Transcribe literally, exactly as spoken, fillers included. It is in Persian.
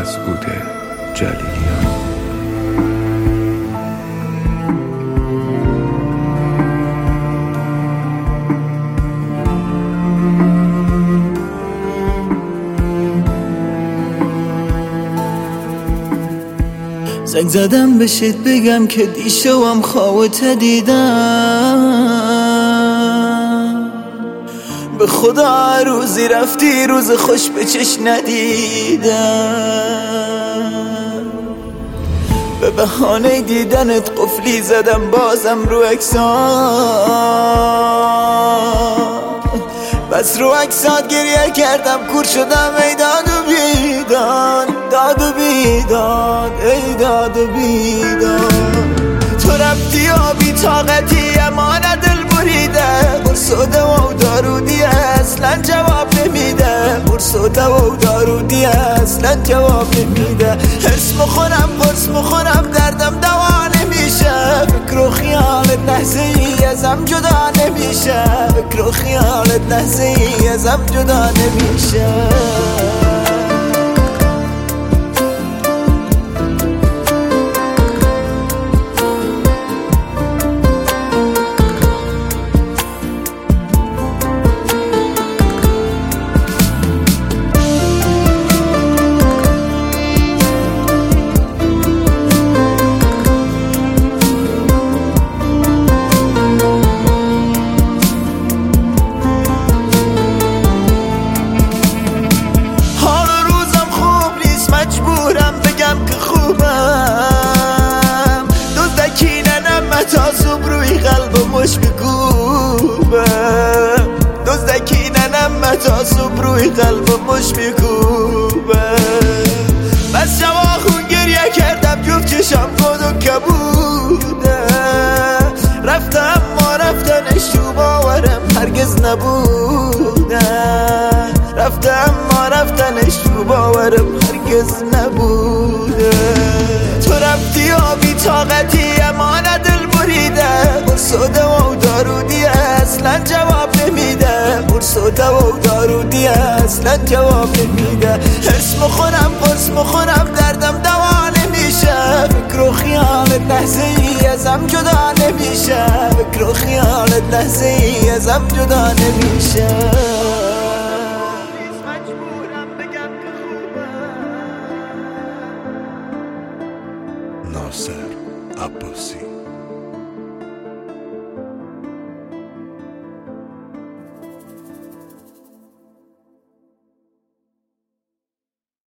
مسعود جلیلیان. زنگ زدم بشید بگم که دیشبم خوابت دیدم، به خدا روزی رفتی روز خوش به چش ندیدم، به بهانه دیدنت قفلی زدم بازم رو عکسات، بس رو عکسات گریه کردم کور شدم ای داد و بیداد، داد و بیداد ای داد و بیداد. تو رفتی و بی طاقتی اما دل بریده، قرص و دوا و دارودی اصلا جواب نمیده، قرص و دوا و دارودی اصلا جواب نمیده. حرص مخورم قرص مخورم دردم دوا نمیشه، فکر و خیالت لحظه ای ازم جدا نمیشه، فکر و خیالت لحظه ای ازم جدا نمیشه. مجبورم بگم که خوبم، دزدکی ننم متاسب روی قلب مش بکوبم، دزدکی ننم متاسب روی قلب مش بکوبم. بس شما خون گریه کردم جفت چشم کد و کبوده، رفتم ما رفتنش تو باورم هرگز نبوده، رفتم ما رفتنش تو باورم هرگز نبوده. تو رفتی و بی طاقتی اما دل بریده، قرص و دوا و دارودی اصلا جواب نمیده، قرص و دوا و دارودی اصلا جواب نمیده. حرص مخورم قرص مخورم دردم دوا نمیشه، فکر و خیالت لحظه ای ازم جدا نمیشه، فکر و خیالت لحظه ای ازم جدا نمیشه. ناصر عباسی.